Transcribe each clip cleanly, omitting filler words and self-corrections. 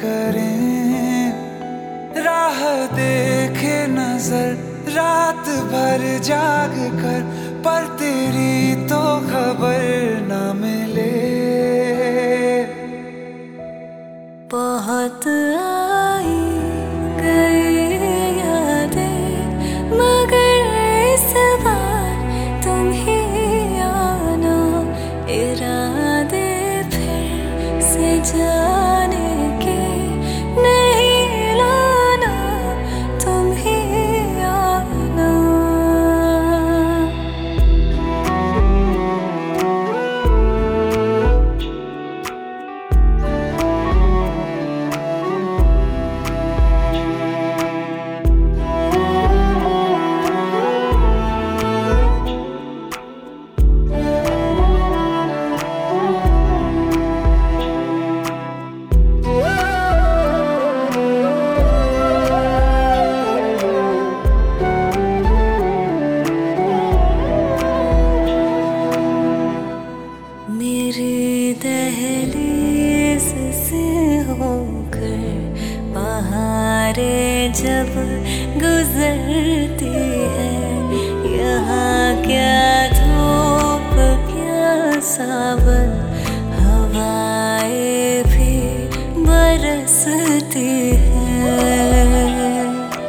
करें, राह देखे नजर रात भर जाग कर, पर तेरी तो खबर न मिले। बहुत आई गई यादें, मगर इस बार तुम ही आना। इरादे फिर से जाने के नहीं लाना, तुम ही आना। मेरी दहलीज से होकर बहारें जब गुजरती है, यहाँ क्या धूप क्या सावन, हवाएं भी बरसती है।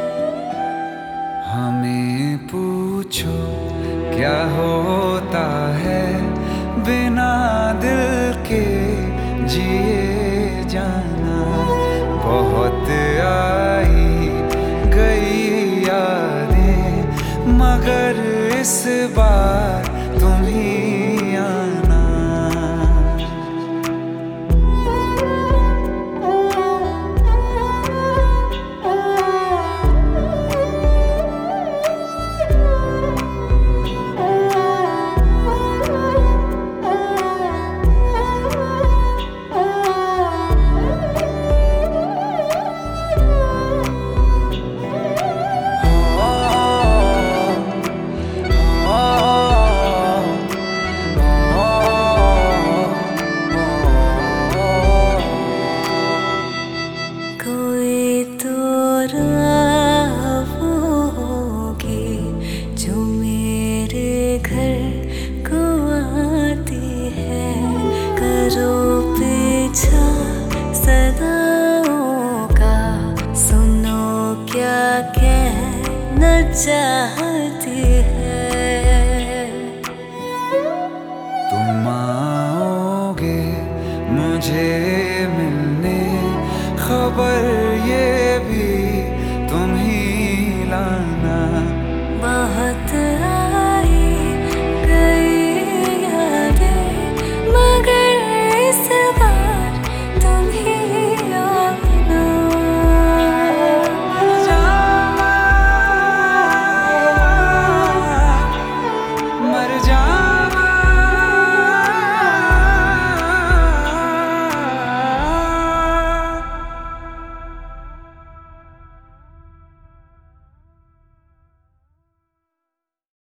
हमें पूछो क्या होता है बिना दिल के जिए जाना। बहुत आई गई यादें, मगर इस बार तुम ही आना। कोई तो राह वो होगी जो मेरे घर को आती है। करो पीछा सदाओं का, सुनो क्या कहना चाहती है। तुम आओगे मुझे मिलने, खबर ये